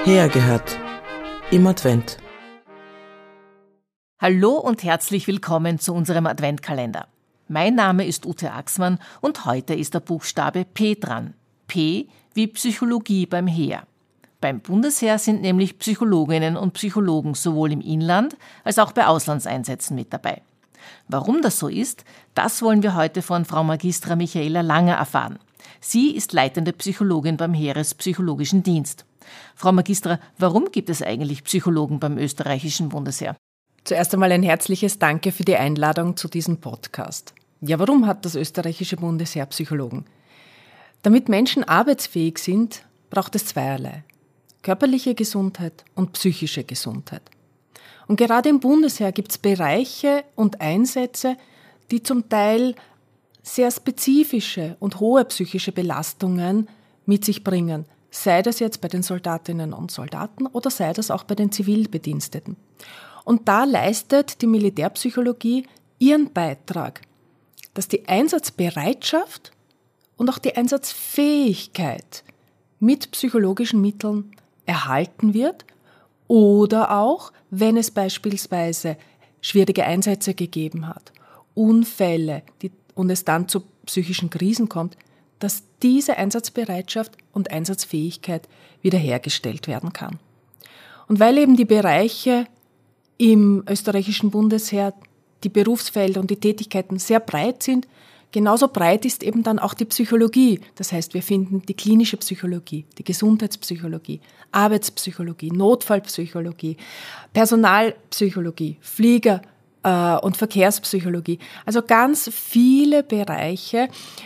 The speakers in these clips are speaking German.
Hergehört im Advent. Hallo und herzlich willkommen zu unserem Adventkalender. Mein Name ist Ute Axmann und heute ist der Buchstabe P dran. P wie Psychologie beim Heer. Beim Bundesheer sind nämlich Psychologinnen und Psychologen sowohl im Inland als auch bei Auslandseinsätzen mit dabei. Warum das so ist, das wollen wir heute von Frau Magistra Michaela Langer erfahren. Sie ist leitende Psychologin beim Heerespsychologischen Dienst. Frau Magistra, warum gibt es eigentlich Psychologen beim österreichischen Bundesheer? Zuerst einmal ein herzliches Danke für die Einladung zu diesem Podcast. Ja, warum hat das österreichische Bundesheer Psychologen? Damit Menschen arbeitsfähig sind, braucht es zweierlei: körperliche Gesundheit und psychische Gesundheit. Und gerade im Bundesheer gibt es Bereiche und Einsätze, die zum Teil sehr spezifische und hohe psychische Belastungen mit sich bringen. Sei das jetzt bei den Soldatinnen und Soldaten oder sei das auch bei den Zivilbediensteten. Und da leistet die Militärpsychologie ihren Beitrag, dass die Einsatzbereitschaft und auch die Einsatzfähigkeit mit psychologischen Mitteln erhalten wird oder auch, wenn es beispielsweise schwierige Einsätze gegeben hat, Unfälle und es dann zu psychischen Krisen kommt, dass diese Einsatzbereitschaft und Einsatzfähigkeit wiederhergestellt werden kann. Und weil eben die Bereiche im österreichischen Bundesheer, die Berufsfelder und die Tätigkeiten sehr breit sind, genauso breit ist eben dann auch die Psychologie. Das heißt, wir finden die klinische Psychologie, die Gesundheitspsychologie, Arbeitspsychologie, Notfallpsychologie, Personalpsychologie, Flieger- und Verkehrspsychologie. Also ganz viele Bereiche,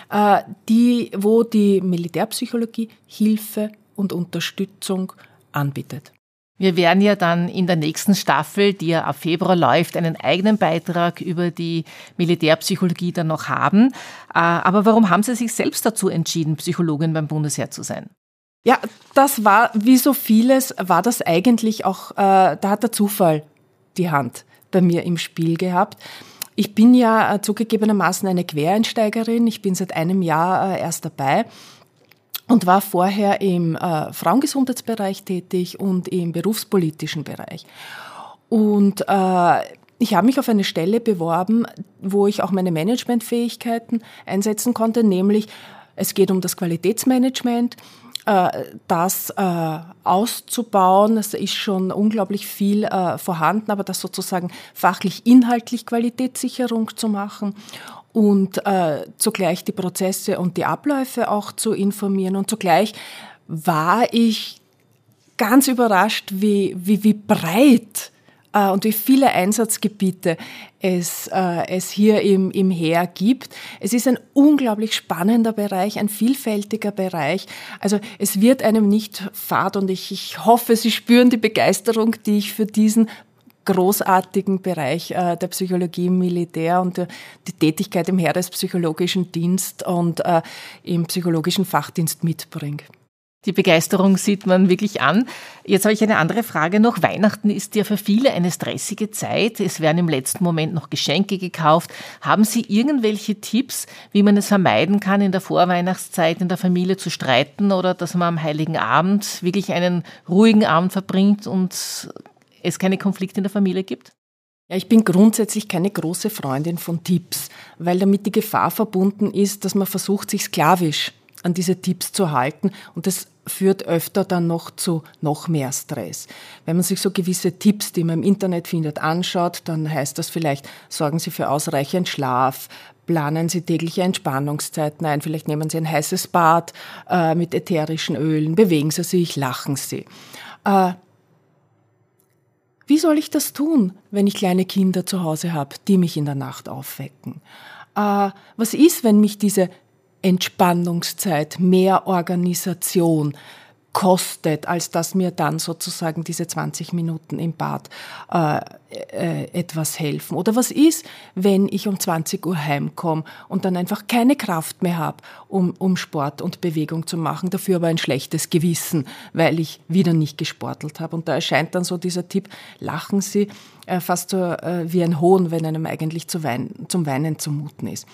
wo die Militärpsychologie Hilfe und Unterstützung anbietet. Wir werden ja dann in der nächsten Staffel, die ja ab Februar läuft, einen eigenen Beitrag über die Militärpsychologie dann noch haben. Aber warum haben Sie sich selbst dazu entschieden, Psychologin beim Bundesheer zu sein? Ja, das war, wie so vieles, war das eigentlich auch, da hat der Zufall die Hand bei mir im Spiel gehabt. Ich bin ja zugegebenermaßen eine Quereinsteigerin. Ich bin seit einem Jahr erst dabei und war vorher im Frauengesundheitsbereich tätig und im berufspolitischen Bereich. Und ich habe mich auf eine Stelle beworben, wo ich auch meine Managementfähigkeiten einsetzen konnte, nämlich es geht um das Qualitätsmanagement, das auszubauen. Es ist schon unglaublich viel vorhanden, aber das sozusagen fachlich-inhaltlich Qualitätssicherung zu machen und zugleich die Prozesse und die Abläufe auch zu informieren. Und zugleich war ich ganz überrascht, wie breit und wie viele Einsatzgebiete es hier im Heer gibt. Es ist ein unglaublich spannender Bereich, ein vielfältiger Bereich. Also es wird einem nicht fad und ich hoffe, Sie spüren die Begeisterung, die ich für diesen großartigen Bereich der Psychologie im Militär und die Tätigkeit im Heerespsychologischen Dienst und im psychologischen Fachdienst mitbringe. Die Begeisterung sieht man wirklich an. Jetzt habe ich eine andere Frage noch. Weihnachten ist ja für viele eine stressige Zeit. Es werden im letzten Moment noch Geschenke gekauft. Haben Sie irgendwelche Tipps, wie man es vermeiden kann, in der Vorweihnachtszeit in der Familie zu streiten oder dass man am Heiligen Abend wirklich einen ruhigen Abend verbringt und es keine Konflikte in der Familie gibt? Ja, ich bin grundsätzlich keine große Freundin von Tipps, weil damit die Gefahr verbunden ist, dass man versucht, sich sklavisch an diese Tipps zu halten und das führt öfter dann noch zu noch mehr Stress. Wenn man sich so gewisse Tipps, die man im Internet findet, anschaut, dann heißt das vielleicht, sorgen Sie für ausreichend Schlaf, planen Sie tägliche Entspannungszeiten ein, vielleicht nehmen Sie ein heißes Bad mit ätherischen Ölen, bewegen Sie sich, lachen Sie. Wie soll ich das tun, wenn ich kleine Kinder zu Hause habe, die mich in der Nacht aufwecken? Was ist, wenn mich diese Entspannungszeit, mehr Organisation kostet, als dass mir dann sozusagen diese 20 Minuten im Bad etwas helfen? Oder was ist, wenn ich um 20 Uhr heimkomme und dann einfach keine Kraft mehr habe, um Sport und Bewegung zu machen, dafür aber ein schlechtes Gewissen, weil ich wieder nicht gesportelt habe? Und da erscheint dann so dieser Tipp, lachen Sie, fast so wie ein Hohn, wenn einem eigentlich zum Weinen zumuten ist.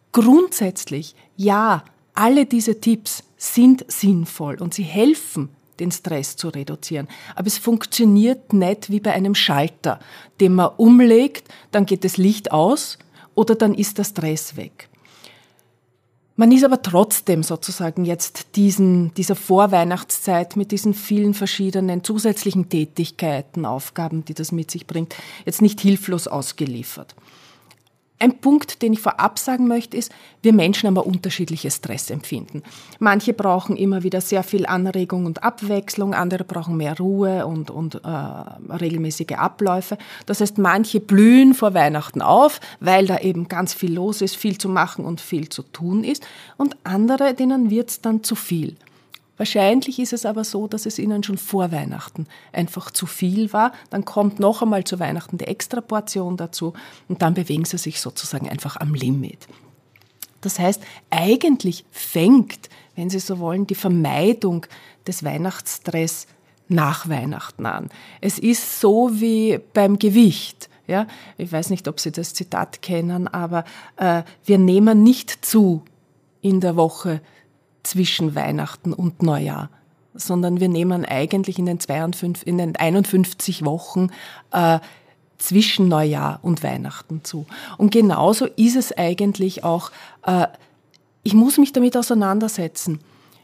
Grundsätzlich, ja, alle diese Tipps sind sinnvoll und sie helfen den Stress zu reduzieren. Aber es funktioniert nicht wie bei einem Schalter, den man umlegt, dann geht das Licht aus oder dann ist der Stress weg. Man ist aber trotzdem sozusagen jetzt dieser Vorweihnachtszeit mit diesen vielen verschiedenen zusätzlichen Tätigkeiten, Aufgaben, die das mit sich bringt, jetzt nicht hilflos ausgeliefert. Ein Punkt, den ich vorab sagen möchte, ist, wir Menschen haben ein unterschiedliches Stressempfinden. Manche brauchen immer wieder sehr viel Anregung und Abwechslung, andere brauchen mehr Ruhe und regelmäßige Abläufe. Das heißt, manche blühen vor Weihnachten auf, weil da eben ganz viel los ist, viel zu machen und viel zu tun ist. Und andere, denen wird es dann zu viel. Wahrscheinlich ist es aber so, dass es ihnen schon vor Weihnachten einfach zu viel war. Dann kommt noch einmal zu Weihnachten die Extraportion dazu und dann bewegen sie sich sozusagen einfach am Limit. Das heißt, eigentlich fängt, wenn Sie so wollen, die Vermeidung des Weihnachtsstress nach Weihnachten an. Es ist so wie beim Gewicht. Ja? Ich weiß nicht, ob Sie das Zitat kennen, aber wir nehmen nicht zu in der Woche zwischen Weihnachten und Neujahr, sondern wir nehmen eigentlich in den 51 Wochen zwischen Neujahr und Weihnachten zu. Und genauso ist es eigentlich auch, ich muss mich damit auseinandersetzen.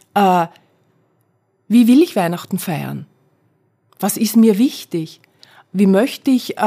Wie will ich Weihnachten feiern? Was ist mir wichtig? Wie möchte ich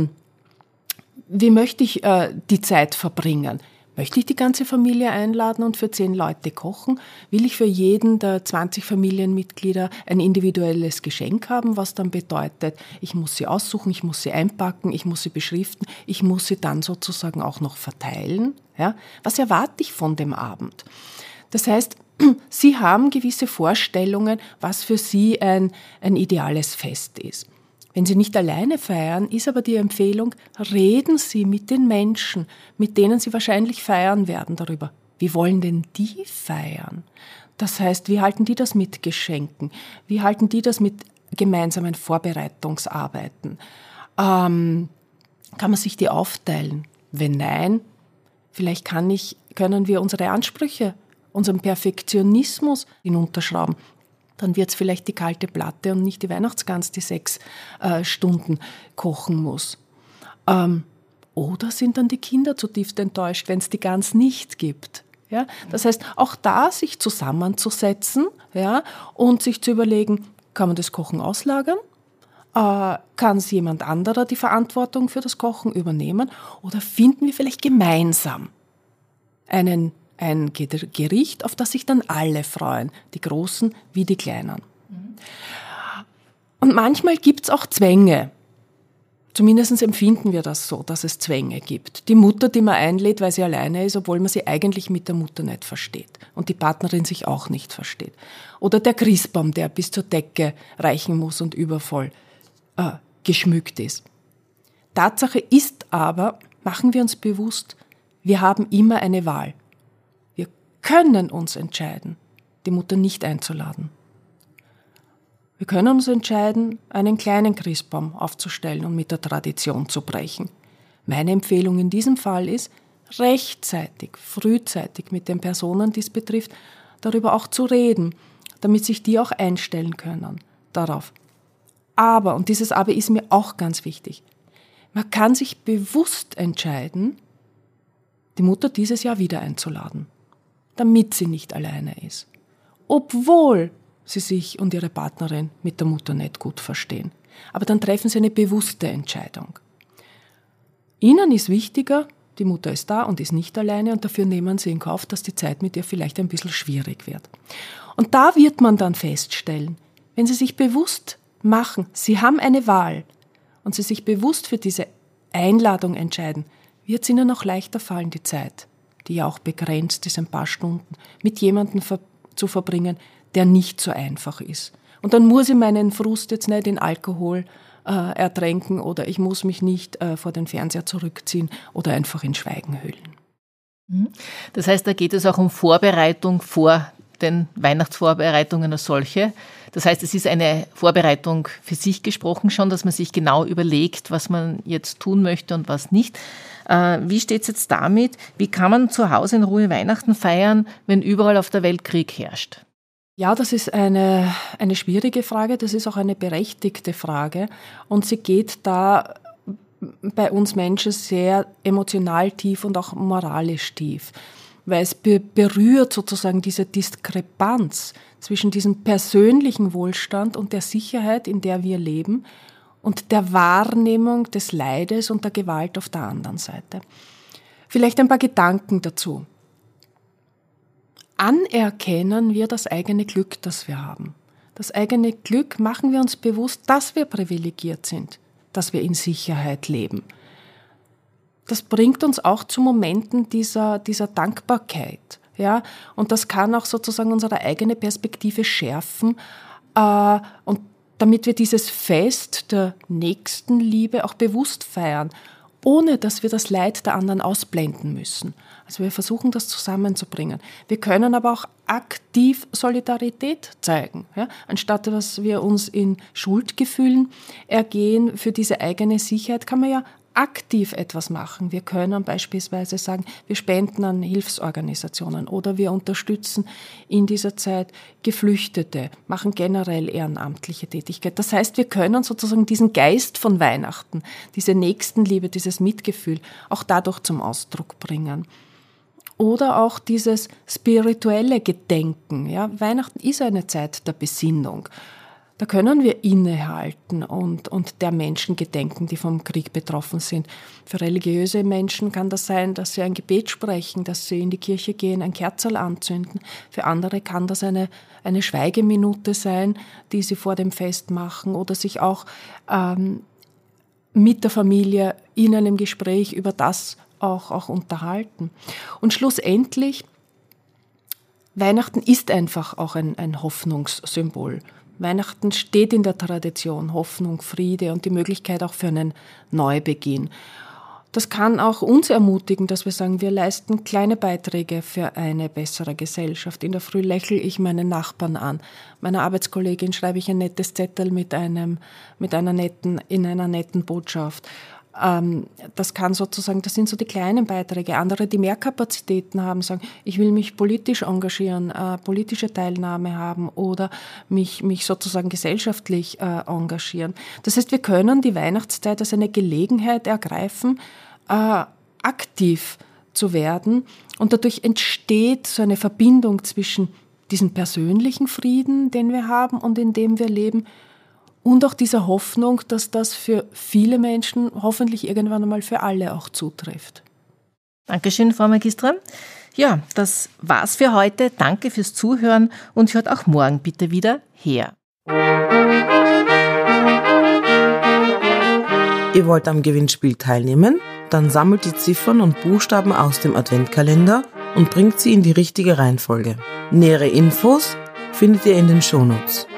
die Zeit verbringen? Möchte ich die ganze Familie einladen und für 10 Leute kochen? Will ich für jeden der 20 Familienmitglieder ein individuelles Geschenk haben, was dann bedeutet, ich muss sie aussuchen, ich muss sie einpacken, ich muss sie beschriften, ich muss sie dann sozusagen auch noch verteilen? Ja? Was erwarte ich von dem Abend? Das heißt, Sie haben gewisse Vorstellungen, was für Sie ein ideales Fest ist. Wenn Sie nicht alleine feiern, ist aber die Empfehlung, reden Sie mit den Menschen, mit denen Sie wahrscheinlich feiern werden, darüber. Wie wollen denn die feiern? Das heißt, wie halten die das mit Geschenken? Wie halten die das mit gemeinsamen Vorbereitungsarbeiten? Kann man sich die aufteilen? Wenn nein, vielleicht können wir unsere Ansprüche, unseren Perfektionismus hinunterschrauben. Dann wird es vielleicht die kalte Platte und nicht die Weihnachtsgans, die 6 Stunden kochen muss. Oder sind dann die Kinder zutiefst enttäuscht, wenn es die Gans nicht gibt. Ja? Das heißt, auch da sich zusammenzusetzen, ja, und sich zu überlegen, kann man das Kochen auslagern? Kann es jemand anderer die Verantwortung für das Kochen übernehmen? Oder finden wir vielleicht gemeinsam ein Gericht, auf das sich dann alle freuen, die Großen wie die Kleinen. Und manchmal gibt es auch Zwänge. Zumindest empfinden wir das so, dass es Zwänge gibt. Die Mutter, die man einlädt, weil sie alleine ist, obwohl man sie eigentlich mit der Mutter nicht versteht und die Partnerin sich auch nicht versteht. Oder der Christbaum, der bis zur Decke reichen muss und übervoll geschmückt ist. Tatsache ist aber, machen wir uns bewusst, wir haben immer eine Wahl. Können uns entscheiden, die Mutter nicht einzuladen. Wir können uns entscheiden, einen kleinen Christbaum aufzustellen und mit der Tradition zu brechen. Meine Empfehlung in diesem Fall ist, rechtzeitig, frühzeitig mit den Personen, die es betrifft, darüber auch zu reden, damit sich die auch einstellen können darauf. Aber, und dieses Aber ist mir auch ganz wichtig, man kann sich bewusst entscheiden, die Mutter dieses Jahr wieder einzuladen, damit sie nicht alleine ist, obwohl sie sich und ihre Partnerin mit der Mutter nicht gut verstehen. Aber dann treffen sie eine bewusste Entscheidung. Ihnen ist wichtiger, die Mutter ist da und ist nicht alleine und dafür nehmen sie in Kauf, dass die Zeit mit ihr vielleicht ein bisschen schwierig wird. Und da wird man dann feststellen, wenn sie sich bewusst machen, sie haben eine Wahl und sie sich bewusst für diese Einladung entscheiden, wird es ihnen auch leichter fallen, die Zeit, die ja auch begrenzt ist, ein paar Stunden, mit jemandem zu verbringen, der nicht so einfach ist. Und dann muss ich meinen Frust jetzt nicht in Alkohol ertränken oder ich muss mich nicht vor den Fernseher zurückziehen oder einfach in Schweigen hüllen. Das heißt, da geht es auch um Vorbereitung vor den Weihnachtsvorbereitungen als solche. Das heißt, es ist eine Vorbereitung für sich gesprochen schon, dass man sich genau überlegt, was man jetzt tun möchte und was nicht. Wie steht es jetzt damit? Wie kann man zu Hause in Ruhe Weihnachten feiern, wenn überall auf der Welt Krieg herrscht? Ja, das ist eine schwierige Frage, das ist auch eine berechtigte Frage und sie geht da bei uns Menschen sehr emotional tief und auch moralisch tief, weil es berührt sozusagen diese Diskrepanz zwischen diesem persönlichen Wohlstand und der Sicherheit, in der wir leben, und der Wahrnehmung des Leides und der Gewalt auf der anderen Seite. Vielleicht ein paar Gedanken dazu. Anerkennen wir das eigene Glück, das wir haben. Das eigene Glück machen wir uns bewusst, dass wir privilegiert sind, dass wir in Sicherheit leben. Das bringt uns auch zu Momenten dieser Dankbarkeit. Ja? Und das kann auch sozusagen unsere eigene Perspektive schärfen. Und damit wir dieses Fest der Nächstenliebe auch bewusst feiern, ohne dass wir das Leid der anderen ausblenden müssen. Also wir versuchen, das zusammenzubringen. Wir können aber auch aktiv Solidarität zeigen. Ja? Anstatt dass wir uns in Schuldgefühlen ergehen für diese eigene Sicherheit, kann man ja aktiv etwas machen. Wir können beispielsweise sagen, wir spenden an Hilfsorganisationen oder wir unterstützen in dieser Zeit Geflüchtete, machen generell ehrenamtliche Tätigkeit. Das heißt, wir können sozusagen diesen Geist von Weihnachten, diese Nächstenliebe, dieses Mitgefühl auch dadurch zum Ausdruck bringen. Oder auch dieses spirituelle Gedenken. Ja? Weihnachten ist eine Zeit der Besinnung. Da können wir innehalten und der Menschen gedenken, die vom Krieg betroffen sind. Für religiöse Menschen kann das sein, dass sie ein Gebet sprechen, dass sie in die Kirche gehen, ein Kerzerl anzünden. Für andere kann das eine Schweigeminute sein, die sie vor dem Fest machen oder sich auch mit der Familie in einem Gespräch über das auch unterhalten. Und schlussendlich, Weihnachten ist einfach auch ein Hoffnungssymbol. Weihnachten steht in der Tradition, Hoffnung, Friede und die Möglichkeit auch für einen Neubeginn. Das kann auch uns ermutigen, dass wir sagen, wir leisten kleine Beiträge für eine bessere Gesellschaft. In der Früh lächle ich meinen Nachbarn an. Meiner Arbeitskollegin schreibe ich ein nettes Zettel in einer netten Botschaft. Das kann sozusagen, das sind so die kleinen Beiträge. Andere, die mehr Kapazitäten haben, sagen, ich will mich politisch engagieren, politische Teilnahme haben oder mich sozusagen gesellschaftlich engagieren. Das heißt, wir können die Weihnachtszeit als eine Gelegenheit ergreifen, aktiv zu werden und dadurch entsteht so eine Verbindung zwischen diesem persönlichen Frieden, den wir haben und in dem wir leben, und auch dieser Hoffnung, dass das für viele Menschen hoffentlich irgendwann einmal für alle auch zutrifft. Dankeschön, Frau Magistra. Ja, das war's für heute. Danke fürs Zuhören und hört auch morgen bitte wieder her. Ihr wollt am Gewinnspiel teilnehmen? Dann sammelt die Ziffern und Buchstaben aus dem Adventkalender und bringt sie in die richtige Reihenfolge. Nähere Infos findet ihr in den Shownotes.